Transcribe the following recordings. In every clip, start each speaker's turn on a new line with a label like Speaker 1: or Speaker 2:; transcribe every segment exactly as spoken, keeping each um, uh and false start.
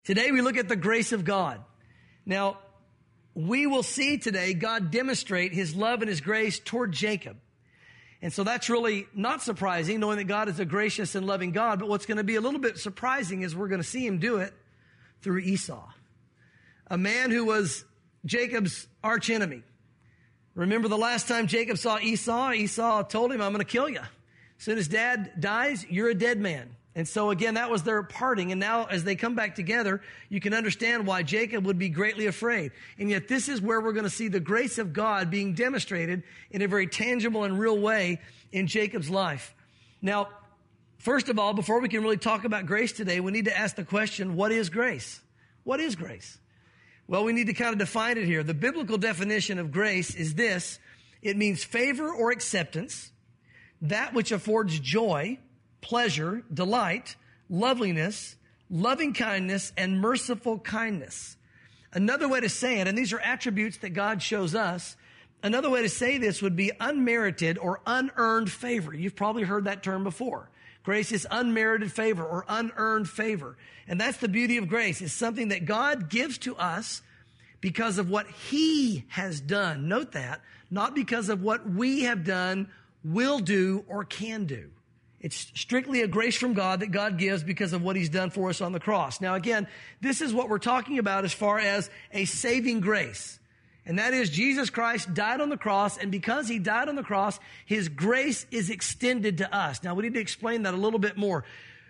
Speaker 1: Today we look at the grace of God. Now, we will see today God demonstrate his love and his grace toward Jacob. And so that's really not surprising, knowing that God is a gracious and loving God. But what's going to be a little bit surprising is we're going to see him do it through Esau, a man who was Jacob's archenemy. Remember the last time Jacob saw Esau, Esau told him, I'm going to kill you. As soon as dad dies, you're a dead man. And so again, that was their parting. And now as they come back together, you can understand why Jacob would be greatly afraid. And yet this is where we're going to see the grace of God being demonstrated in a very tangible and real way in Jacob's life. Now, first of all, before we can really talk about grace today, we need to ask the question, what is grace? What is grace? Well, we need to kind of define it here. The biblical definition of grace is this. It means favor or acceptance, that which affords joy, pleasure, delight, loveliness, loving kindness, and merciful kindness. Another way to say it, and these are attributes that God shows us, another way to say this would be unmerited or unearned favor. You've probably heard that term before. Grace is unmerited favor or unearned favor. And that's the beauty of grace. It's something that God gives to us because of what he has done. Note that, not because of what we have done, will do, or can do. It's strictly a grace from God that God gives because of what he's done for us on the cross. Now again, this is what we're talking about as far as a saving grace. And that is Jesus Christ died on the cross, and because he died on the cross, his grace is extended to us. Now we need to explain that a little bit more.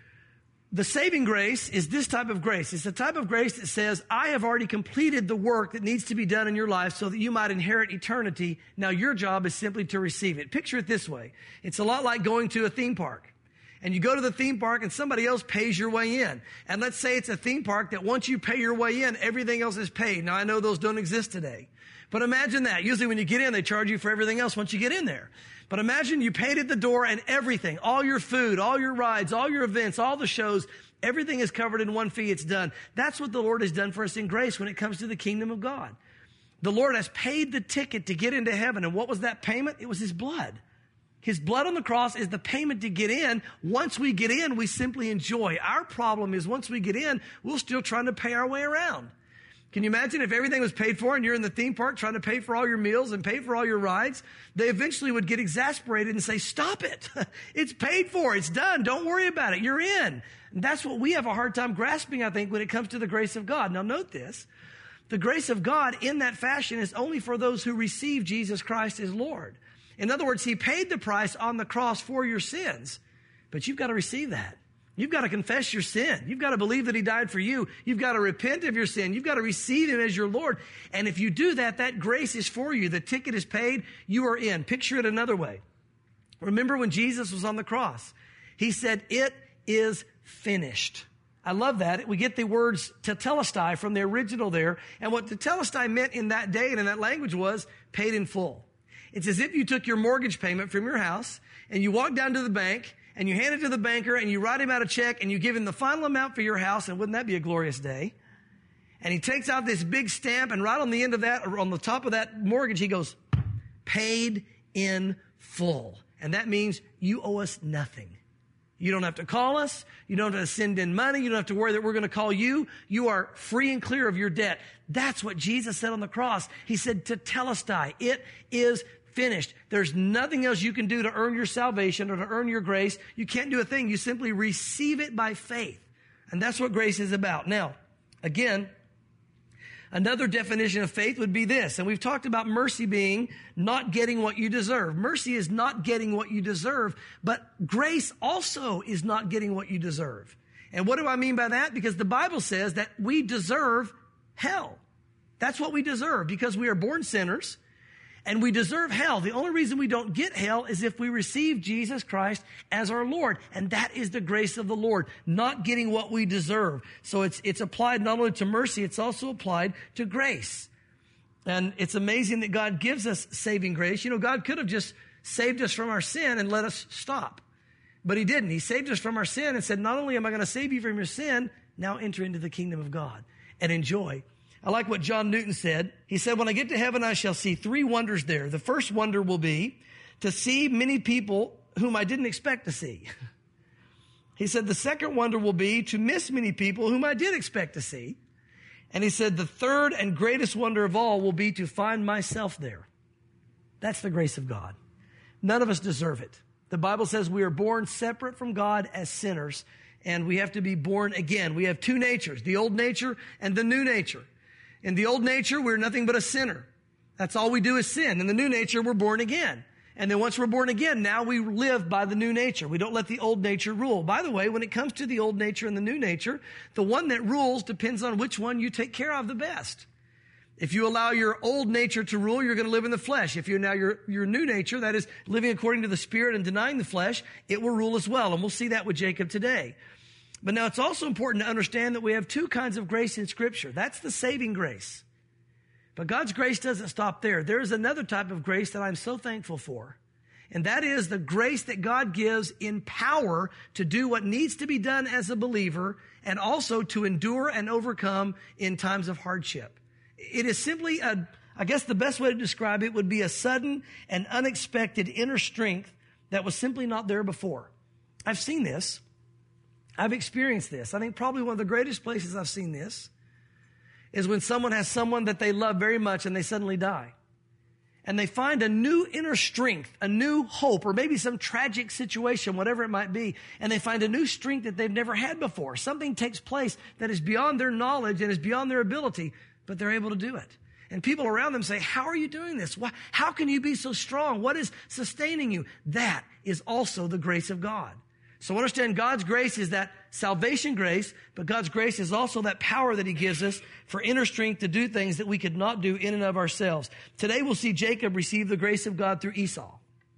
Speaker 1: The saving grace is this type of grace. It's the type of grace that says, I have already completed the work that needs to be done in your life so that you might inherit eternity. Now your job is simply to receive it. Picture it this way. It's a lot like going to a theme park. And you go to the theme park and somebody else pays your way in. And let's say it's a theme park that once you pay your way in, everything else is paid. Now I know those don't exist today. But imagine that. Usually when you get in, they charge you for everything else once you get in there. But imagine you paid at the door and everything, all your food, all your rides, all your events, all the shows, everything is covered in one fee. It's done. That's what the Lord has done for us in grace when it comes to the kingdom of God. The Lord has paid the ticket to get into heaven. And what was that payment? It was his blood. His blood on the cross is the payment to get in. Once we get in, we simply enjoy. Our problem is once we get in, we're still trying to pay our way around. Can you imagine if everything was paid for and you're in the theme park trying to pay for all your meals and pay for all your rides? They eventually would get exasperated and say, stop it. It's paid for. It's done. Don't worry about it. You're in. And that's what we have a hard time grasping, I think, when it comes to the grace of God. Now note this. The grace of God in that fashion is only for those who receive Jesus Christ as Lord. In other words, he paid the price on the cross for your sins, but you've got to receive that. You've got to confess your sin. You've got to believe that he died for you. You've got to repent of your sin. You've got to receive him as your Lord. And if you do that, that grace is for you. The ticket is paid. You are in. Picture it another way. Remember when Jesus was on the cross, he said, it is finished. I love that. We get the words tetelestai from the original there. And what tetelestai meant in that day and in that language was paid in full. It's as if you took your mortgage payment from your house and you walk down to the bank and you hand it to the banker and you write him out a check and you give him the final amount for your house. And wouldn't that be a glorious day? And he takes out this big stamp and right on the end of that, or on the top of that mortgage, he goes, paid in full. And that means you owe us nothing. You don't have to call us. You don't have to send in money. You don't have to worry that we're going to call you. You are free and clear of your debt. That's what Jesus said on the cross. He said, tetelestai, it is finished. There's nothing else you can do to earn your salvation or to earn your grace. You can't do a thing. You simply receive it by faith. And that's what grace is about. Now, again, another definition of faith would be this. And we've talked about mercy being not getting what you deserve. Mercy is not getting what you deserve, but grace also is not getting what you deserve. And what do I mean by that? Because the Bible says that we deserve hell. That's what we deserve because we are born sinners. And we deserve hell. The only reason we don't get hell is if we receive Jesus Christ as our Lord. And that is the grace of the Lord, not getting what we deserve. So it's, it's applied not only to mercy, it's also applied to grace. And it's amazing that God gives us saving grace. You know, God could have just saved us from our sin and let us stop. But he didn't. He saved us from our sin and said, not only am I going to save you from your sin, now enter into the kingdom of God and enjoy. I like what John Newton said. He said, when I get to heaven, I shall see three wonders there. The first wonder will be to see many people whom I didn't expect to see. He said, the second wonder will be to miss many people whom I did expect to see. And he said, the third and greatest wonder of all will be to find myself there. That's the grace of God. None of us deserve it. The Bible says we are born separate from God as sinners, and we have to be born again. We have two natures, the old nature and the new nature. In the old nature, we're nothing but a sinner. That's all we do is sin. In the new nature, we're born again. And then once we're born again, now we live by the new nature. We don't let the old nature rule. By the way, when it comes to the old nature and the new nature, the one that rules depends on which one you take care of the best. If you allow your old nature to rule, you're going to live in the flesh. If you now your, your new nature, that is living according to the Spirit and denying the flesh, it will rule as well. And we'll see that with Jacob today. But now it's also important to understand that we have two kinds of grace in Scripture. That's the saving grace. But God's grace doesn't stop there. There is another type of grace that I'm so thankful for. And that is the grace that God gives in power to do what needs to be done as a believer and also to endure and overcome in times of hardship. It is simply a, I guess the best way to describe it would be a sudden and unexpected inner strength that was simply not there before. I've seen this. I've experienced this. I think probably one of the greatest places I've seen this is when someone has someone that they love very much and they suddenly die. And they find a new inner strength, a new hope, or maybe some tragic situation, whatever it might be. And they find a new strength that they've never had before. Something takes place that is beyond their knowledge and is beyond their ability, but they're able to do it. And people around them say, how are you doing this? Why, how can you be so strong? What is sustaining you? That is also the grace of God. So understand God's grace is that salvation grace, but God's grace is also that power that he gives us for inner strength to do things that we could not do in and of ourselves. Today we'll see Jacob receive the grace of God through Esau.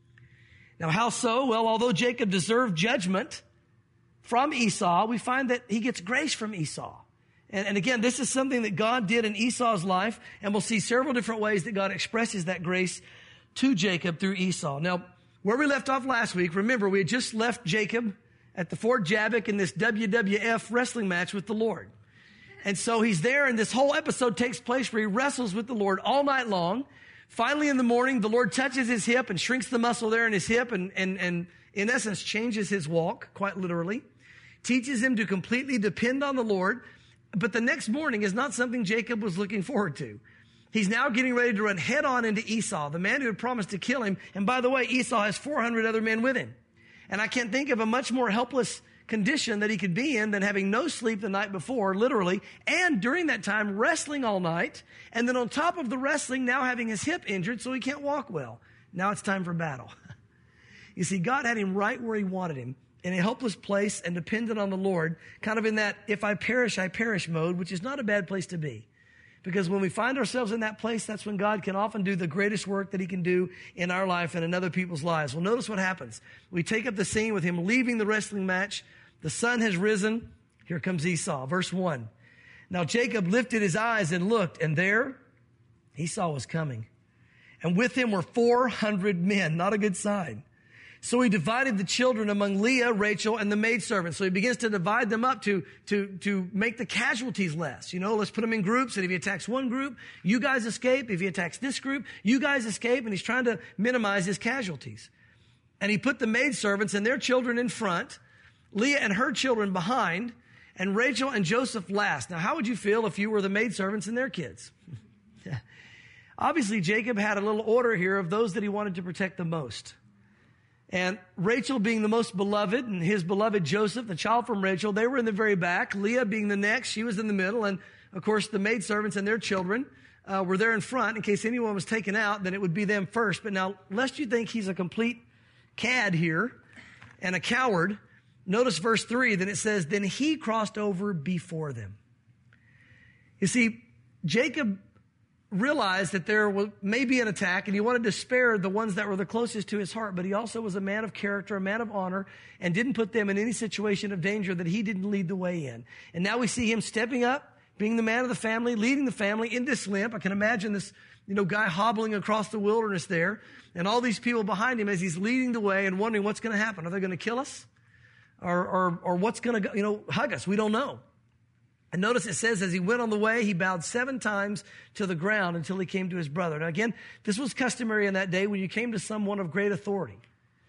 Speaker 1: Now how so? Well, although Jacob deserved judgment from Esau, we find that he gets grace from Esau. And, and again, this is something that God did in Esau's life, and we'll see several different ways that God expresses that grace to Jacob through Esau. Now, where we left off last week, remember, we had just left Jacob at the Fort Jabbok in this W W F wrestling match with the Lord. And so he's there, and this whole episode takes place where he wrestles with the Lord all night long. Finally, in the morning, the Lord touches his hip and shrinks the muscle there in his hip and, and, and in essence, changes his walk, quite literally. Teaches him to completely depend on the Lord. But the next morning is not something Jacob was looking forward to. He's now getting ready to run head on into Esau, the man who had promised to kill him. And by the way, Esau has four hundred other men with him. And I can't think of a much more helpless condition that he could be in than having no sleep the night before, literally, and during that time wrestling all night. And then on top of the wrestling, now having his hip injured so he can't walk well. Now it's time for battle. You see, God had him right where he wanted him, in a helpless place and dependent on the Lord, kind of in that if I perish, I perish mode, which is not a bad place to be. Because when we find ourselves in that place, that's when God can often do the greatest work that he can do in our life and in other people's lives. Well, notice what happens. We take up the scene with him leaving the wrestling match. The sun has risen. Here comes Esau. Verse one. Now Jacob lifted his eyes and looked, and there Esau was coming. And with him were four hundred men. Not a good sign. So he divided the children among Leah, Rachel, and the maidservants. So he begins to divide them up to, to, to make the casualties less. You know, let's put them in groups. And if he attacks one group, you guys escape. If he attacks this group, you guys escape. And he's trying to minimize his casualties. And he put the maidservants and their children in front, Leah and her children behind, and Rachel and Joseph last. Now, how would you feel if you were the maidservants and their kids? Obviously, Jacob had a little order here of those that he wanted to protect the most. And Rachel being the most beloved, and his beloved Joseph, the child from Rachel, they were in the very back. Leah being the next, she was in the middle. And, of course, the maidservants and their children uh, were there in front. In case anyone was taken out, then it would be them first. But now, lest you think he's a complete cad here and a coward, notice verse three. Then it says, then he crossed over before them. You see, Jacob realized that there was maybe an attack, and he wanted to spare the ones that were the closest to his heart, but he also was a man of character, a man of honor, and didn't put them in any situation of danger that he didn't lead the way in. And now we see him stepping up, being the man of the family, leading the family in this limp. I can imagine this, you know, guy hobbling across the wilderness there, and all these people behind him as he's leading the way and wondering what's going to happen. Are they going to kill us? Or, or, or what's going to, you know, hug us? We don't know. And notice it says, as he went on the way, he bowed seven times to the ground until he came to his brother. Now again, this was customary in that day when you came to someone of great authority,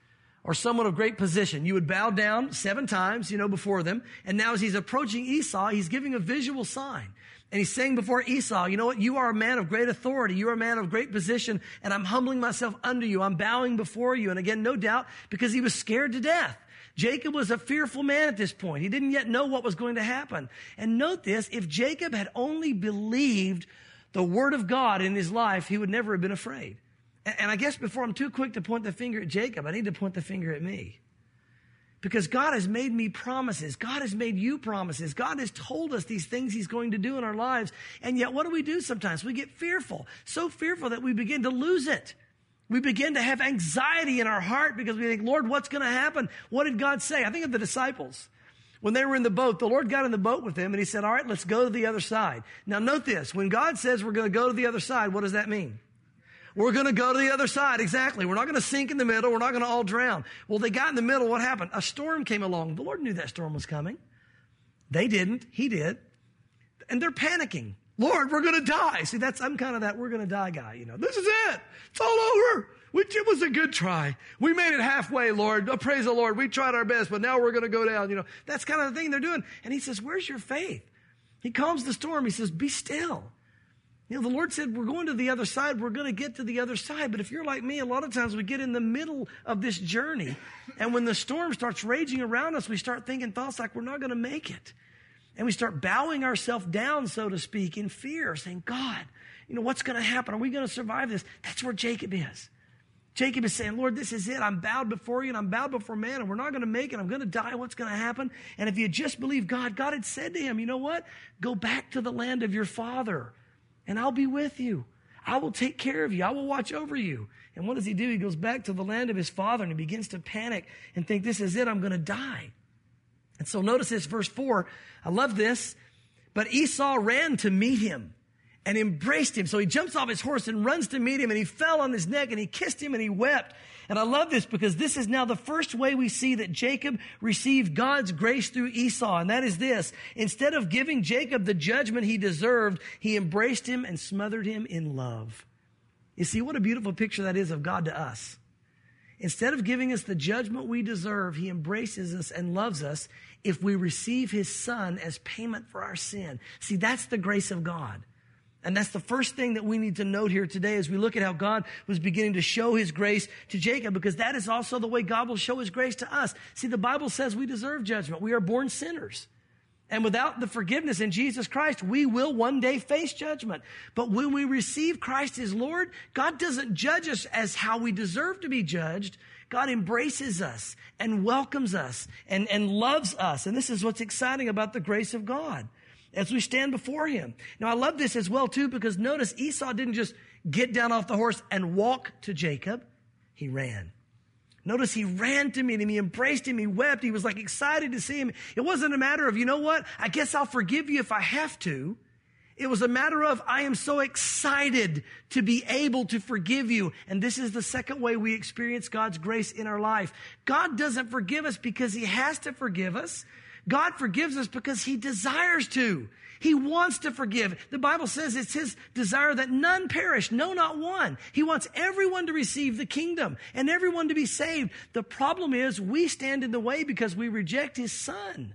Speaker 1: or someone of great position. You would bow down seven times, you know, before them. And now as he's approaching Esau, he's giving a visual sign. And he's saying before Esau, you know what? You are a man of great authority. You are a man of great position. And I'm humbling myself under you. I'm bowing before you. And again, no doubt, because he was scared to death. Jacob was a fearful man at this point. He didn't yet know what was going to happen. And note this, if Jacob had only believed the word of God in his life, he would never have been afraid. And I guess before I'm too quick to point the finger at Jacob, I need to point the finger at me. Because God has made me promises. God has made you promises. God has told us these things he's going to do in our lives. And yet what do we do sometimes? We get fearful. So fearful that we begin to lose it. We begin to have anxiety in our heart because we think, Lord, what's going to happen? What did God say? I think of the disciples. When they were in the boat, the Lord got in the boat with them and he said, all right, let's go to the other side. Now note this. When God says we're going to go to the other side, what does that mean? We're going to go to the other side. Exactly. We're not going to sink in the middle. We're not going to all drown. Well, they got in the middle. What happened? A storm came along. The Lord knew that storm was coming. They didn't. He did. And they're panicking. Lord, we're going to die. See, that's, I'm kind of that we're going to die guy. You know, this is it. It's all over. It was a good try. We made it halfway, Lord. Oh, praise the Lord. We tried our best, but now we're going to go down. You know, that's kind of the thing they're doing. And he says, where's your faith? He calms the storm. He says, be still. You know, the Lord said, we're going to the other side. We're going to get to the other side. But if you're like me, a lot of times we get in the middle of this journey. And when the storm starts raging around us, we start thinking thoughts like we're not going to make it. And we start bowing ourselves down, so to speak, in fear, saying, God, you know, what's going to happen? Are we going to survive this? That's where Jacob is. Jacob is saying, Lord, this is it. I'm bowed before you and I'm bowed before man and we're not going to make it. I'm going to die. What's going to happen? And if you just believe God, God had said to him, you know what? Go back to the land of your father. And I'll be with you. I will take care of you. I will watch over you. And what does he do? He goes back to the land of his father and he begins to panic and think, this is it. I'm going to die. And so notice this, verse four. I love this. But Esau ran to meet him and embraced him. So he jumps off his horse and runs to meet him and he fell on his neck and he kissed him and he wept. And I love this because this is now the first way we see that Jacob received God's grace through Esau. And that is this. Instead of giving Jacob the judgment he deserved, he embraced him and smothered him in love. You see, what a beautiful picture that is of God to us. Instead of giving us the judgment we deserve, he embraces us and loves us if we receive his son as payment for our sin. See, that's the grace of God. And that's the first thing that we need to note here today as we look at how God was beginning to show his grace to Jacob, because that is also the way God will show his grace to us. See, the Bible says we deserve judgment. We are born sinners. And without the forgiveness in Jesus Christ, we will one day face judgment. But when we receive Christ as Lord, God doesn't judge us as how we deserve to be judged. God embraces us and welcomes us and, and loves us. And this is what's exciting about the grace of God as we stand before him. Now, I love this as well, too, because notice Esau didn't just get down off the horse and walk to Jacob. He ran. Notice he ran to meet him. He embraced him. He wept. He was like excited to see him. It wasn't a matter of, you know what? I guess I'll forgive you if I have to. It was a matter of, I am so excited to be able to forgive you. And this is the second way we experience God's grace in our life. God doesn't forgive us because he has to forgive us. God forgives us because he desires to. He wants to forgive. The Bible says it's his desire that none perish, no, not one. He wants everyone to receive the kingdom and everyone to be saved. The problem is we stand in the way because we reject his son.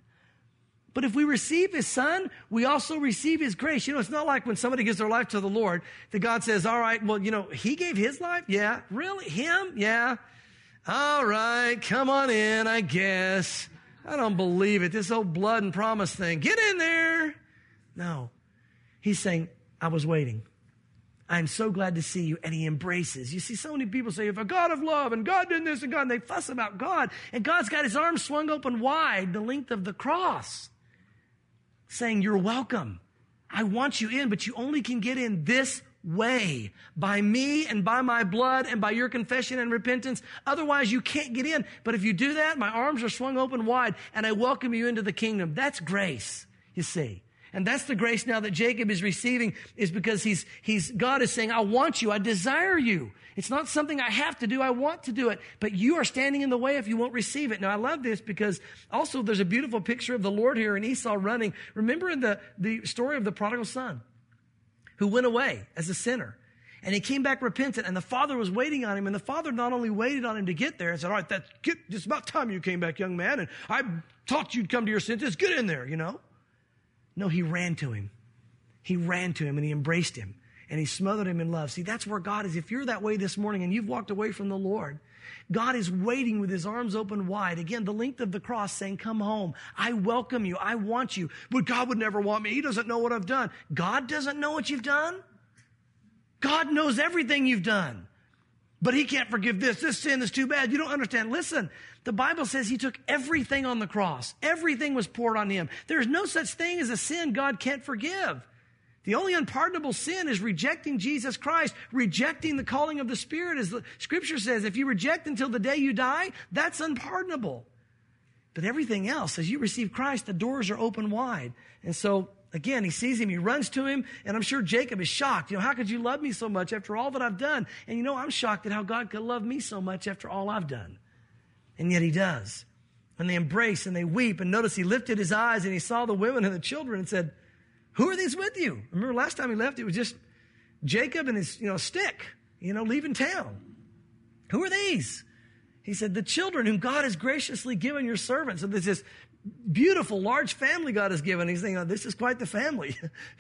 Speaker 1: But if we receive his son, we also receive his grace. You know, it's not like when somebody gives their life to the Lord that God says, all right, well, you know, he gave his life. Yeah. Really? Him? Yeah. All right. Come on in, I guess. I don't believe it. This old blood and promise thing. Get in there. No. He's saying, I was waiting. I'm so glad to see you. And he embraces. You see, so many people say, if a God of love and God did this and God, and they fuss about God. And God's got his arms swung open wide, the length of the cross, saying, you're welcome. I want you in, but you only can get in this way, by me and by my blood and by your confession and repentance. Otherwise, you can't get in. But if you do that, my arms are swung open wide and I welcome you into the kingdom. That's grace, you see. And that's the grace now that Jacob is receiving, is because he's, he's, God is saying, I want you. I desire you. It's not something I have to do. I want to do it. But you are standing in the way if you won't receive it. Now, I love this because also there's a beautiful picture of the Lord here and Esau running. Remember in the, the story of the prodigal son who went away as a sinner. And he came back repentant, and the father was waiting on him. And the father not only waited on him to get there and said, all right, that's get, it's about time you came back, young man. And I taught you'd come to your senses. Get in there, you know. No, he ran to him. He ran to him and he embraced him. And he smothered him in love. See, that's where God is. If you're that way this morning and you've walked away from the Lord, God is waiting with his arms open wide. Again, the length of the cross saying, come home. I welcome you. I want you. But God would never want me. He doesn't know what I've done. God doesn't know what you've done? God knows everything you've done. But he can't forgive this. This sin is too bad. You don't understand. Listen, the Bible says he took everything on the cross. Everything was poured on him. There's no such thing as a sin God can't forgive. The only unpardonable sin is rejecting Jesus Christ, rejecting the calling of the Spirit. As the Scripture says, if you reject until the day you die, that's unpardonable. But everything else, as you receive Christ, the doors are open wide. And so, again, he sees him, he runs to him, and I'm sure Jacob is shocked. You know, how could you love me so much after all that I've done? And you know, I'm shocked at how God could love me so much after all I've done. And yet he does. And they embrace and they weep. And notice he lifted his eyes and he saw the women and the children and said, who are these with you? Remember last time he left, it was just Jacob and his, you know, stick, you know, leaving town. Who are these? He said, the children whom God has graciously given your servants. So there's this beautiful, large family God has given. He's thinking, oh, this is quite the family.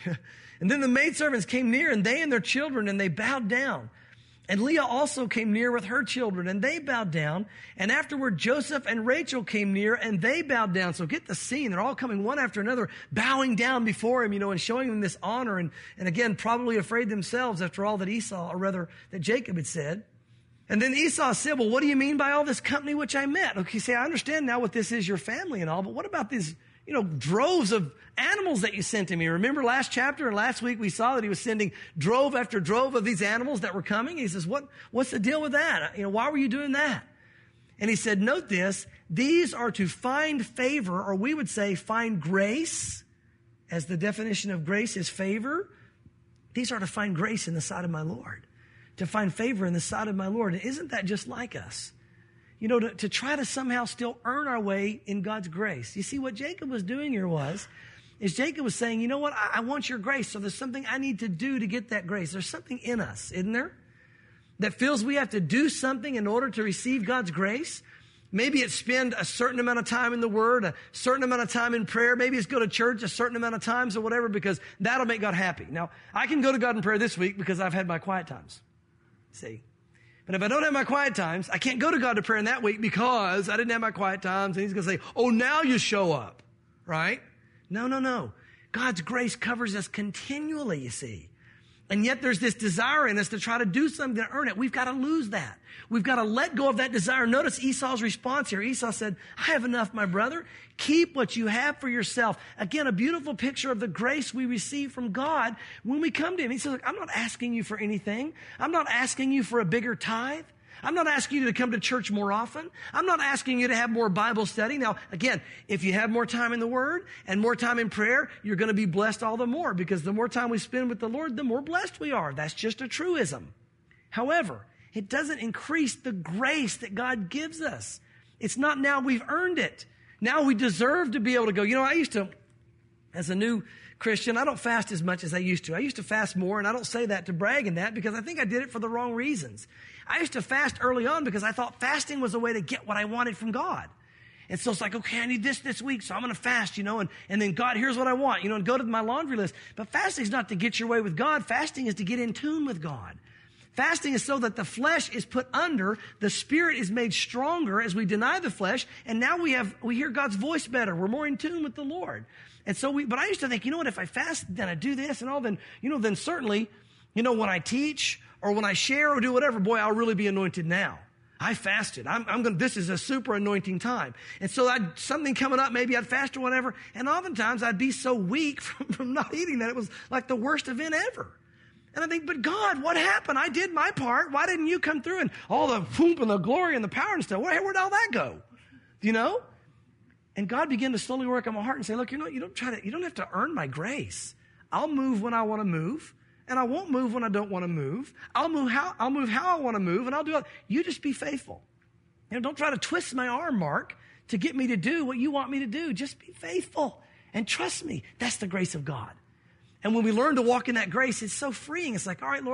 Speaker 1: And then the maidservants came near, and they and their children, and they bowed down. And Leah also came near with her children, and they bowed down. And afterward, Joseph and Rachel came near, and they bowed down. So get the scene. They're all coming one after another, bowing down before him, you know, and showing him this honor. And, and again, probably afraid themselves after all that Esau, or rather that Jacob had said. And then Esau said, well, what do you mean by all this company which I met? Okay, say, I understand now what this is, your family and all, but what about these, you know, droves of animals that you sent to me? Remember last chapter and last week we saw that he was sending drove after drove of these animals that were coming. He says, what, what's the deal with that? You know, why were you doing that? And he said, note this, these are to find favor, or we would say find grace, as the definition of grace is favor. These are to find grace in the sight of my Lord, to find favor in the sight of my Lord. And isn't that just like us? You know, to, to try to somehow still earn our way in God's grace. You see, what Jacob was doing here was, is Jacob was saying, you know what, I, I want your grace, so there's something I need to do to get that grace. There's something in us, isn't there, that feels we have to do something in order to receive God's grace. Maybe it's spend a certain amount of time in the Word, a certain amount of time in prayer. Maybe it's go to church a certain amount of times or whatever, because that'll make God happy. Now, I can go to God in prayer this week because I've had my quiet times. See? But if I don't have my quiet times, I can't go to God to prayer in that week because I didn't have my quiet times. And he's going to say, oh, now you show up, right? No, no, no. God's grace covers us continually, you see. And yet there's this desire in us to try to do something to earn it. We've got to lose that. We've got to let go of that desire. Notice Esau's response here. Esau said, I have enough, my brother. Keep what you have for yourself. Again, a beautiful picture of the grace we receive from God when we come to him. He says, look, I'm not asking you for anything. I'm not asking you for a bigger tithe. I'm not asking you to come to church more often. I'm not asking you to have more Bible study. Now, again, if you have more time in the Word and more time in prayer, you're going to be blessed all the more, because the more time we spend with the Lord, the more blessed we are. That's just a truism. However, it doesn't increase the grace that God gives us. It's not now we've earned it. Now we deserve to be able to go. You know, I used to, as a new Christian, I don't fast as much as I used to. I used to fast more, and I don't say that to brag in that, because I think I did it for the wrong reasons. I used to fast early on because I thought fasting was a way to get what I wanted from God. And so it's like, okay, I need this this week, so I'm going to fast, you know, and, and then God, here's what I want, you know, and go to my laundry list. But fasting is not to get your way with God. Fasting is to get in tune with God. Fasting is so that the flesh is put under, the spirit is made stronger as we deny the flesh, and now we have we hear God's voice better. We're more in tune with the Lord. And so we, but I used to think, you know what, if I fast, then I do this and all, then, you know, then certainly, you know, when I teach or when I share or do whatever, boy, I'll really be anointed now. I fasted. I'm, I'm going. This is a super anointing time. And so I'd something coming up, maybe I'd fast or whatever. And oftentimes I'd be so weak from, from not eating that it was like the worst event ever. And I think, but God, what happened? I did my part. Why didn't you come through and all the whoop and the glory and the power and stuff? Where, where'd all that go? You know? And God began to slowly work on my heart and say, look, you know, you don't try to, you don't have to earn my grace. I'll move when I want to move. And I won't move when I don't want to move. I'll move how I'll move how I want to move, and I'll do it. You just be faithful. You know, don't try to twist my arm, Mark, to get me to do what you want me to do. Just be faithful and trust me. That's the grace of God. And when we learn to walk in that grace, it's so freeing. It's like, all right, Lord,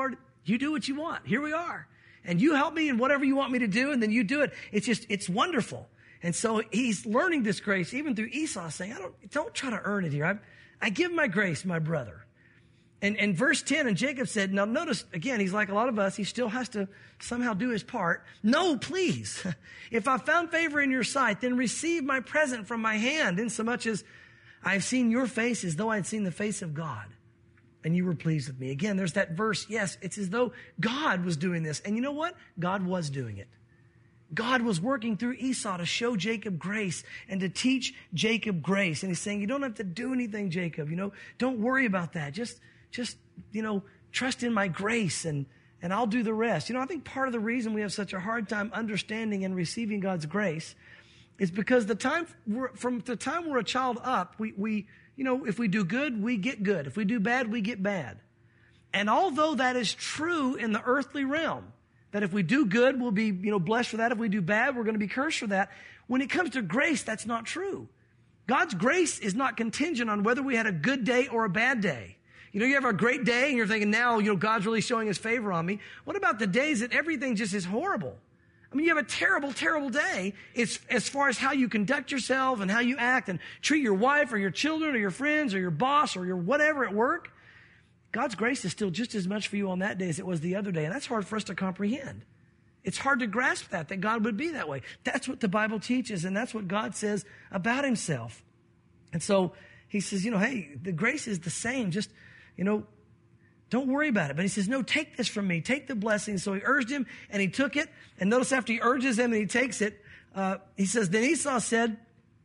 Speaker 1: You do what you want. Here we are. And you help me in whatever you want me to do, and then you do it. It's just, it's wonderful. And so he's learning this grace, even through Esau, saying, I don't, don't try to earn it here. I, I give my grace, my brother. And, and verse ten, and Jacob said, now notice, again, he's like a lot of us. He still has to somehow do his part. No, please. If I found favor in your sight, then receive my present from my hand, insomuch as I've seen your face as though I'd seen the face of God, and you were pleased with me. Again, there's that verse. Yes, it's as though God was doing this. And you know what? God was doing it. God was working through Esau to show Jacob grace and to teach Jacob grace. And he's saying, you don't have to do anything, Jacob. You know, don't worry about that. Just, just, you know, trust in my grace and, and I'll do the rest. You know, I think part of the reason we have such a hard time understanding and receiving God's grace is because the time, we're, from the time we're a child up, we, we, you know, if we do good, we get good. If we do bad, we get bad. And although that is true in the earthly realm, that if we do good, we'll be, you know, blessed for that. If we do bad, we're going to be cursed for that. When it comes to grace, that's not true. God's grace is not contingent on whether we had a good day or a bad day. You know, you have a great day and you're thinking, now, you know, God's really showing his favor on me. What about the days that everything just is horrible? I mean, you have a terrible, terrible day. It's as far as how you conduct yourself and how you act and treat your wife or your children or your friends or your boss or your whatever at work. God's grace is still just as much for you on that day as it was the other day. And that's hard for us to comprehend. It's hard to grasp that, that God would be that way. That's what the Bible teaches, and that's what God says about himself. And so he says, you know, hey, the grace is the same. Just, you know, don't worry about it. But he says, no, take this from me. Take the blessing. So he urged him, and he took it. And notice after he urges him and he takes it, uh, he says, then Esau said,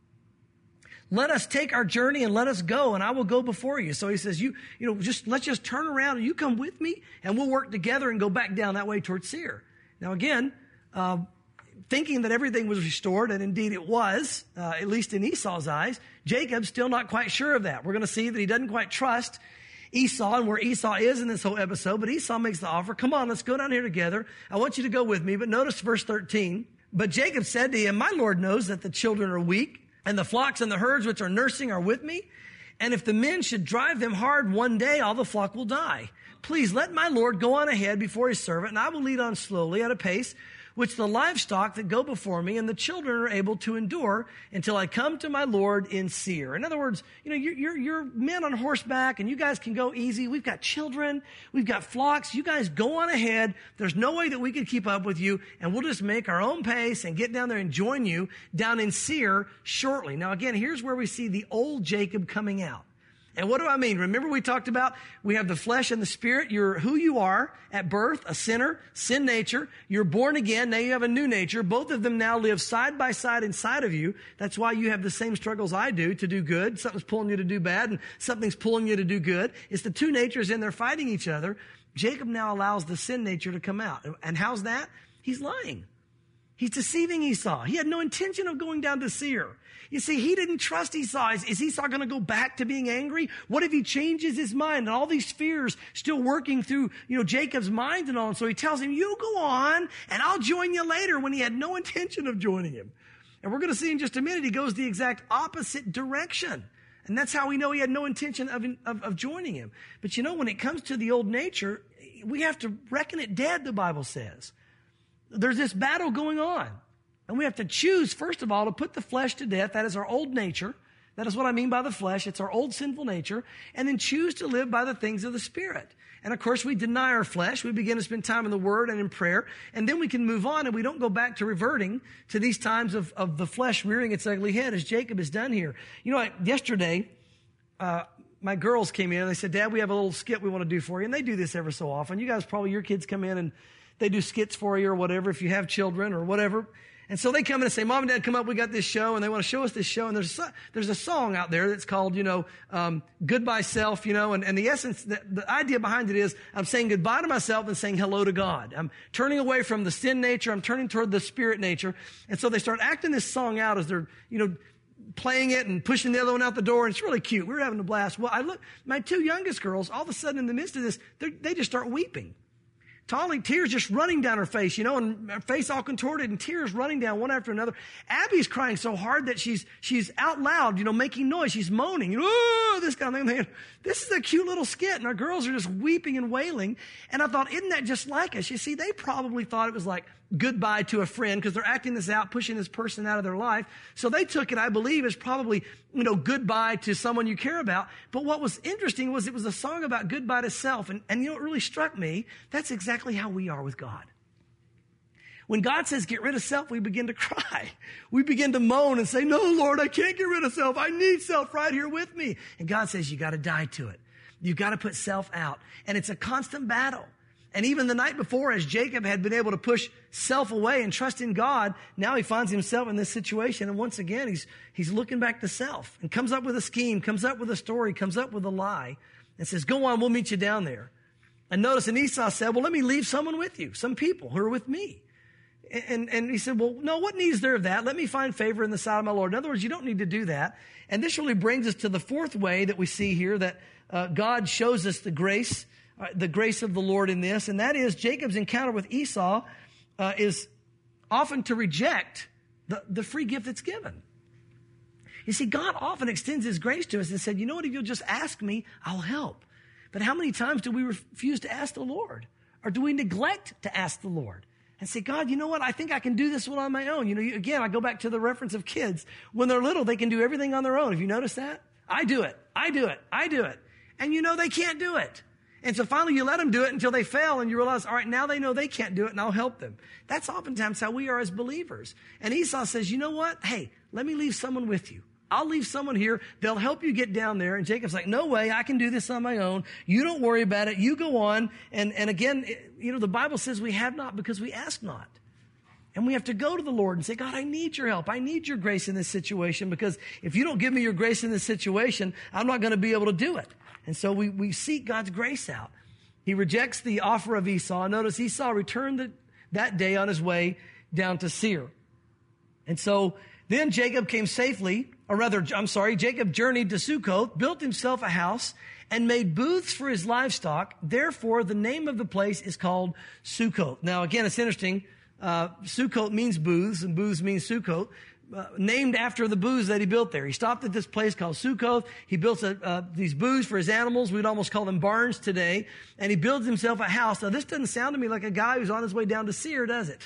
Speaker 1: let us take our journey and let us go, and I will go before you. So he says, you, you know, just let's just turn around and you come with me, and we'll work together and go back down that way towards Seir. Now again, uh, thinking that everything was restored, and indeed it was, uh, at least in Esau's eyes, Jacob's still not quite sure of that. We're going to see that he doesn't quite trust Esau and where Esau is in this whole episode, but Esau makes the offer, come on, let's go down here together. I want you to go with me. But notice verse thirteen. But Jacob said to him, my Lord knows that the children are weak, and the flocks and the herds which are nursing are with me. And if the men should drive them hard one day, all the flock will die. Please let my Lord go on ahead before his servant, and I will lead on slowly at a pace which the livestock that go before me and the children are able to endure until I come to my Lord in Seir. In other words, you know, you're, you're, you're men on horseback and you guys can go easy. We've got children. We've got flocks. You guys go on ahead. There's no way that we could keep up with you, and we'll just make our own pace and get down there and join you down in Seir shortly. Now, again, here's where we see the old Jacob coming out. And what do I mean? Remember we talked about we have the flesh and the spirit. You're who you are at birth, a sinner, sin nature. You're born again. Now you have a new nature. Both of them now live side by side inside of you. That's why you have the same struggles I do to do good. Something's pulling you to do bad and something's pulling you to do good. It's the two natures and they're fighting each other. Jacob now allows the sin nature to come out. And how's that? He's lying. He's deceiving Esau. He had no intention of going down to Seir. You see, he didn't trust Esau. Is, is Esau going to go back to being angry? What if he changes his mind? And all these fears still working through, you know, Jacob's mind and all. And so he tells him, you go on and I'll join you later, when he had no intention of joining him. And we're going to see in just a minute, he goes the exact opposite direction. And that's how we know he had no intention of, of, of joining him. But you know, when it comes to the old nature, we have to reckon it dead, the Bible says. There's this battle going on. And we have to choose, first of all, to put the flesh to death. That is our old nature. That is what I mean by the flesh. It's our old sinful nature. And then choose to live by the things of the Spirit. And of course, we deny our flesh. We begin to spend time in the Word and in prayer. And then we can move on, and we don't go back to reverting to these times of, of the flesh rearing its ugly head, as Jacob has done here. You know, yesterday, uh, my girls came in and they said, Dad, we have a little skit we want to do for you. And they do this ever so often. You guys, probably your kids come in and they do skits for you or whatever, if you have children or whatever. And so they come in and say, Mom and Dad, come up, we got this show, and they want to show us this show. And there's a, there's a song out there that's called, you know, um, Goodbye Self, you know, and, and the essence, the, the idea behind it is I'm saying goodbye to myself and saying hello to God. I'm turning away from the sin nature. I'm turning toward the spirit nature. And so they start acting this song out as they're, you know, playing it and pushing the other one out the door. And it's really cute. We were having a blast. Well, I look, my two youngest girls, all of a sudden in the midst of this, they just start weeping. Tolly, tears just running down her face, you know, and her face all contorted and tears running down one after another. Abby's crying so hard that she's she's out loud, you know, making noise. She's moaning, oh, this kind of thing. This is a cute little skit, and our girls are just weeping and wailing. And I thought, isn't that just like us? You see, they probably thought it was like goodbye to a friend because they're acting this out, pushing this person out of their life. So they took it, I believe, as probably, you know, goodbye to someone you care about. But what was interesting was it was a song about goodbye to self. And, and you know what really struck me? That's exactly how we are with God. When God says get rid of self, we begin to cry. We begin to moan and say, no, Lord, I can't get rid of self. I need self right here with me. And God says you got to die to it. You got to put self out. And it's a constant battle. And even the night before, as Jacob had been able to push self away and trust in God, now he finds himself in this situation. And once again, he's, he's looking back to self and comes up with a scheme, comes up with a story, comes up with a lie and says, go on, we'll meet you down there. And notice, and Esau said, well, let me leave someone with you, some people who are with me. And, and he said, well, no, what need is there of that? Let me find favor in the sight of my Lord. In other words, you don't need to do that. And this really brings us to the fourth way that we see here that uh, God shows us the grace Uh, the grace of the Lord in this, and that is Jacob's encounter with Esau uh, is often to reject the, the free gift that's given. You see, God often extends his grace to us and said, you know what, if you'll just ask me, I'll help. But how many times do we refuse to ask the Lord? Or do we neglect to ask the Lord? And say, God, you know what, I think I can do this one on my own. You know, you, again, I go back to the reference of kids. When they're little, they can do everything on their own. Have you noticed that? I do it. I do it. I do it. And you know they can't do it. And so finally you let them do it until they fail and you realize, all right, now they know they can't do it and I'll help them. That's oftentimes how we are as believers. And Esau says, you know what? Hey, let me leave someone with you. I'll leave someone here. They'll help you get down there. And Jacob's like, no way. I can do this on my own. You don't worry about it. You go on. And, and again, you know, the Bible says we have not because we ask not. And we have to go to the Lord and say, God, I need your help. I need your grace in this situation because if you don't give me your grace in this situation, I'm not going to be able to do it. And so we, we seek God's grace out. He rejects the offer of Esau. Notice Esau returned the, that day on his way down to Seir. And so then Jacob came safely, or rather, I'm sorry, Jacob journeyed to Succoth, built himself a house, and made booths for his livestock. Therefore, the name of the place is called Succoth. Now, again, it's interesting. Uh, Succoth means booths, and booths means Succoth. Uh, named after the booths that he built there. He stopped at this place called Succoth. He built a, uh, these booths for his animals. We'd almost call them barns today. And he builds himself a house. Now, this doesn't sound to me like a guy who's on his way down to Seir, does it?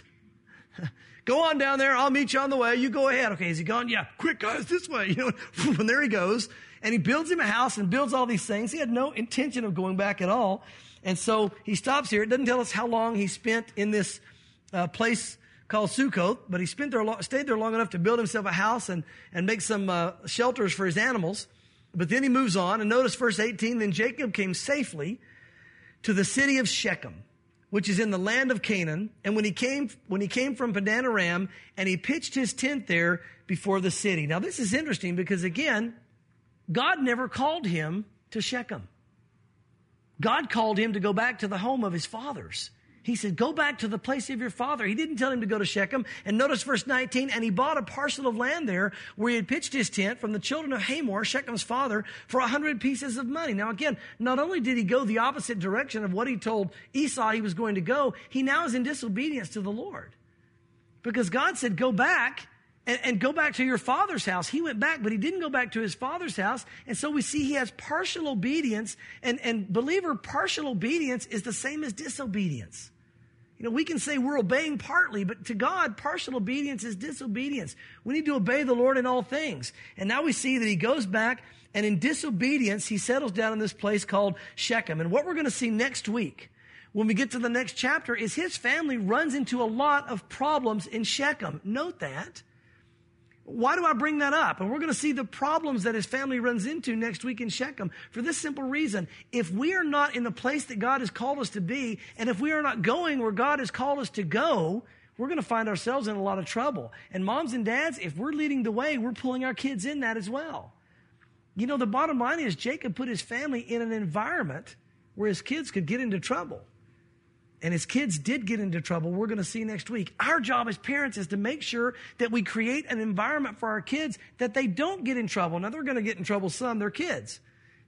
Speaker 1: Go on down there. I'll meet you on the way. You go ahead. Okay, is he gone? Yeah, quick, guys, this way. You know, and there he goes. And he builds him a house and builds all these things. He had no intention of going back at all. And so he stops here. It doesn't tell us how long he spent in this uh, place called Succoth, but he spent there, stayed there long enough to build himself a house and, and make some uh, shelters for his animals. But then he moves on, and notice verse eighteen, then Jacob came safely to the city of Shechem, which is in the land of Canaan. And when he came, when he came from Padan Aram, and he pitched his tent there before the city. Now this is interesting because again, God never called him to Shechem. God called him to go back to the home of his fathers. He said, go back to the place of your father. He didn't tell him to go to Shechem. And notice verse nineteen, and he bought a parcel of land there where he had pitched his tent from the children of Hamor, Shechem's father, for a hundred pieces of money. Now again, not only did he go the opposite direction of what he told Esau he was going to go, he now is in disobedience to the Lord. Because God said, go back and, and go back to your father's house. He went back, but he didn't go back to his father's house. And so we see he has partial obedience. And, and believer, partial obedience is the same as disobedience. You know, we can say we're obeying partly, but to God, partial obedience is disobedience. We need to obey the Lord in all things. And now we see that he goes back, and in disobedience, he settles down in this place called Shechem. And what we're going to see next week, when we get to the next chapter, is his family runs into a lot of problems in Shechem. Note that. Why do I bring that up? And we're going to see the problems that his family runs into next week in Shechem for this simple reason. If we are not in the place that God has called us to be, and if we are not going where God has called us to go, we're going to find ourselves in a lot of trouble. And moms and dads, if we're leading the way, we're pulling our kids in that as well. You know, the bottom line is Jacob put his family in an environment where his kids could get into trouble. And his kids did get into trouble. We're going to see next week. Our job as parents is to make sure that we create an environment for our kids that they don't get in trouble. Now, they're going to get in trouble some. They're kids.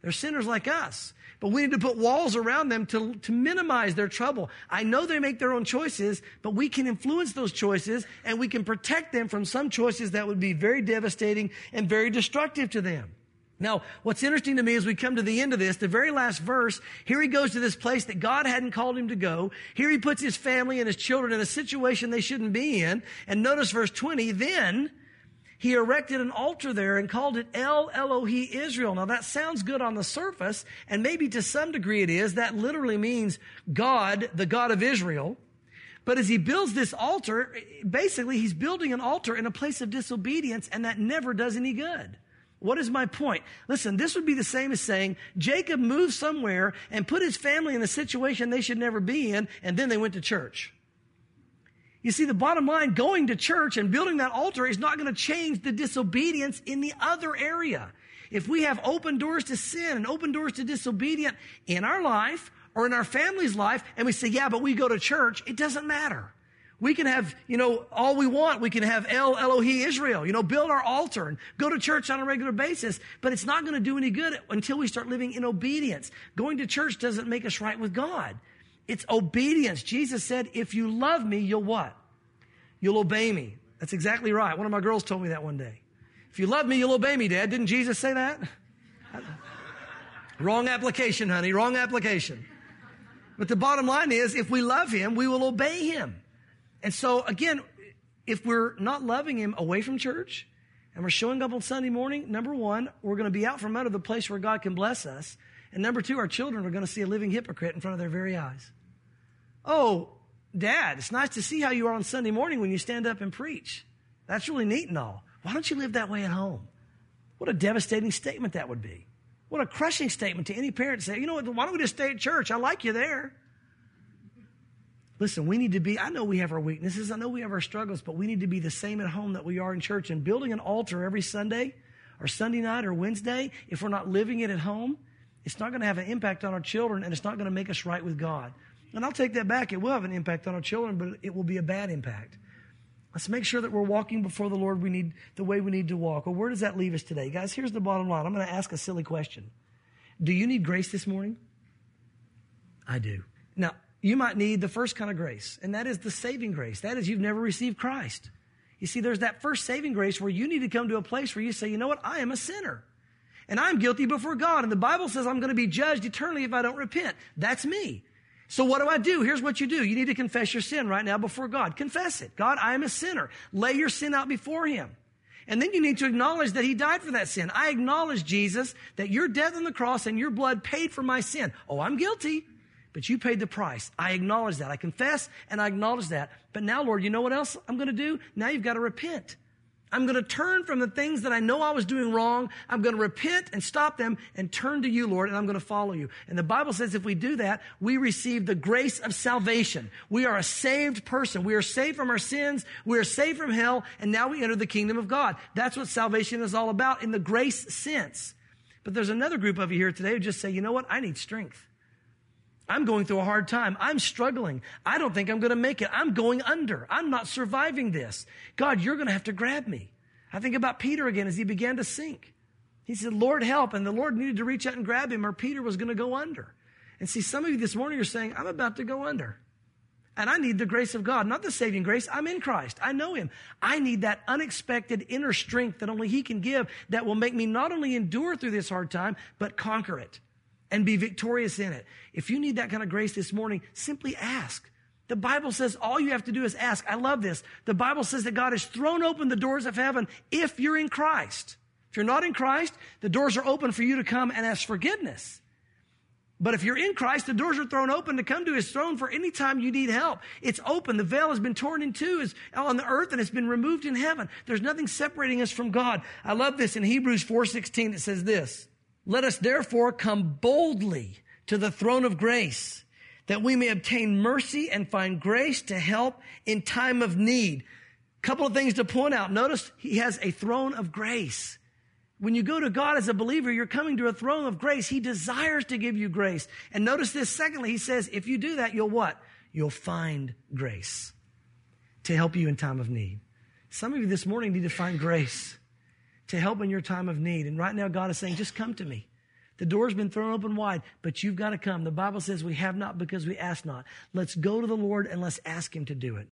Speaker 1: They're sinners like us. But we need to put walls around them to, to minimize their trouble. I know they make their own choices, but we can influence those choices and we can protect them from some choices that would be very devastating and very destructive to them. Now, what's interesting to me as we come to the end of this, the very last verse, here he goes to this place that God hadn't called him to go. Here he puts his family and his children in a situation they shouldn't be in. And notice verse twenty, then he erected an altar there and called it El Elohi Israel. Now that sounds good on the surface, and maybe to some degree it is. That literally means God, the God of Israel. But as he builds this altar, basically he's building an altar in a place of disobedience, and that never does any good. What is my point? Listen, this would be the same as saying Jacob moved somewhere and put his family in a situation they should never be in, and then they went to church. You see, the bottom line, going to church and building that altar is not going to change the disobedience in the other area. If we have open doors to sin and open doors to disobedience in our life or in our family's life, and we say, yeah, but we go to church, it doesn't matter. We can have, you know, all we want. We can have El Elohi Israel, you know, build our altar and go to church on a regular basis, but it's not going to do any good until we start living in obedience. Going to church doesn't make us right with God. It's obedience. Jesus said, if you love me, you'll what? You'll obey me. That's exactly right. One of my girls told me that one day. If you love me, you'll obey me, Dad. Didn't Jesus say that? Wrong application, honey. Wrong application. But the bottom line is, if we love him, we will obey him. And so, again, if we're not loving him away from church and we're showing up on Sunday morning, number one, we're going to be out from under the place where God can bless us. And number two, our children are going to see a living hypocrite in front of their very eyes. Oh, Dad, it's nice to see how you are on Sunday morning when you stand up and preach. That's really neat and all. Why don't you live that way at home? What a devastating statement that would be. What a crushing statement to any parent to say, you know what, why don't we just stay at church? I like you there. Listen, we need to be, I know we have our weaknesses, I know we have our struggles, but we need to be the same at home that we are in church. And building an altar every Sunday or Sunday night or Wednesday, if we're not living it at home, it's not going to have an impact on our children, and it's not going to make us right with God. And I'll take that back. It will have an impact on our children, but it will be a bad impact. Let's make sure that we're walking before the Lord we need the way we need to walk. Well, where does that leave us today? Guys, here's the bottom line. I'm going to ask a silly question. Do you need grace this morning? I do. Now, you might need the first kind of grace, and that is the saving grace. That is, you've never received Christ. You see, there's that first saving grace where you need to come to a place where you say, you know what, I am a sinner, and I'm guilty before God, and the Bible says I'm going to be judged eternally if I don't repent. That's me. So what do I do? Here's what you do. You need to confess your sin right now before God. Confess it. God, I am a sinner. Lay your sin out before him. And then you need to acknowledge that he died for that sin. I acknowledge, Jesus, that your death on the cross and your blood paid for my sin. Oh, I'm guilty. But you paid the price. I acknowledge that. I confess and I acknowledge that. But now, Lord, you know what else I'm going to do? Now you've got to repent. I'm going to turn from the things that I know I was doing wrong. I'm going to repent and stop them and turn to you, Lord, and I'm going to follow you. And the Bible says if we do that, we receive the grace of salvation. We are a saved person. We are saved from our sins. We are saved from hell. And now we enter the kingdom of God. That's what salvation is all about in the grace sense. But there's another group of you here today who just say, you know what? I need strength. I'm going through a hard time. I'm struggling. I don't think I'm going to make it. I'm going under. I'm not surviving this. God, you're going to have to grab me. I think about Peter again as he began to sink. He said, Lord, help. And the Lord needed to reach out and grab him or Peter was going to go under. And see, some of you this morning are saying, I'm about to go under. And I need the grace of God, not the saving grace. I'm in Christ. I know him. I need that unexpected inner strength that only he can give that will make me not only endure through this hard time, but conquer it and be victorious in it. If you need that kind of grace this morning, simply ask. The Bible says all you have to do is ask. I love this. The Bible says that God has thrown open the doors of heaven if you're in Christ. If you're not in Christ, the doors are open for you to come and ask forgiveness. But if you're in Christ, the doors are thrown open to come to his throne for any time you need help. It's open. The veil has been torn in two on the earth and it's been removed in heaven. There's nothing separating us from God. I love this. In Hebrews four sixteen, it says this. Let us therefore come boldly to the throne of grace, that we may obtain mercy and find grace to help in time of need. Couple of things to point out. Notice he has a throne of grace. When you go to God as a believer, you're coming to a throne of grace. He desires to give you grace. And notice this, secondly, he says, if you do that, you'll what? You'll find grace to help you in time of need. Some of you this morning need to find grace to help in your time of need. And right now, God is saying, just come to me. The door's been thrown open wide, but you've got to come. The Bible says we have not because we ask not. Let's go to the Lord and let's ask him to do it.